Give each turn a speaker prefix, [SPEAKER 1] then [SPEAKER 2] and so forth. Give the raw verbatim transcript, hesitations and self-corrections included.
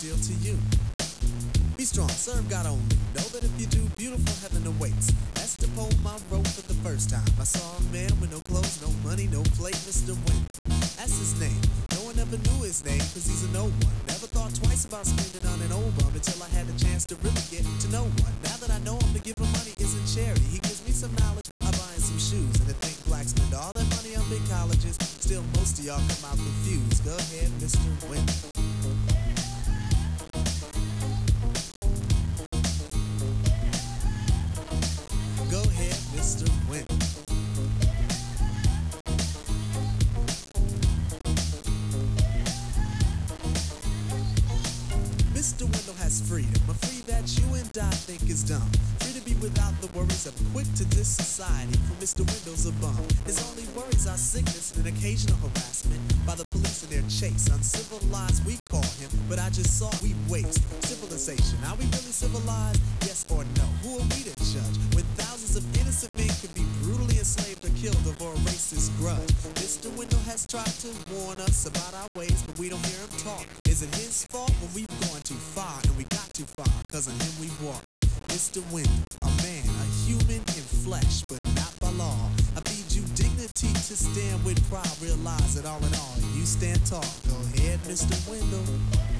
[SPEAKER 1] deal to you. Be strong, serve God only. Know that if you do, beautiful heaven awaits. That's the poem I wrote for the first time. I saw a man with no clothes, no money, no plate, Mister Win. That's his name. No one ever knew his name, cause he's a no one. Never thought twice about spending on an old bum until I had the chance to really get to know one. Now that I know him, to give him money isn't charity. He gives me some knowledge by buying some shoes. And to think blacks spend all their money on big colleges, still most of y'all come out confused. Go ahead, Mister Win. Go ahead, Mister Win. Mister Wendell has freedom, a free that you and I think is dumb. Free to be without the worries of quick to diss society, for Mister Wendell's a bum. His only worries are sickness and occasional harassment by the police in their chase. Uncivilized we call him, but I just saw we waste civilization. Are we really civilized? Yes or no? Who are we to judge when thousands of innocent men could be brutally enslaved or killed over a racist grudge? Mister Wendell has tried to warn us about our ways, but we don't hear him talk. Is it his fault when we've gone too far and we got too far? Cause on him we walk. Mister Wendell, a man, a human in flesh, but not by law. I feed you dignity to stand with pride. Realize that all in all, you stand tall. Go ahead, Mister Wendell.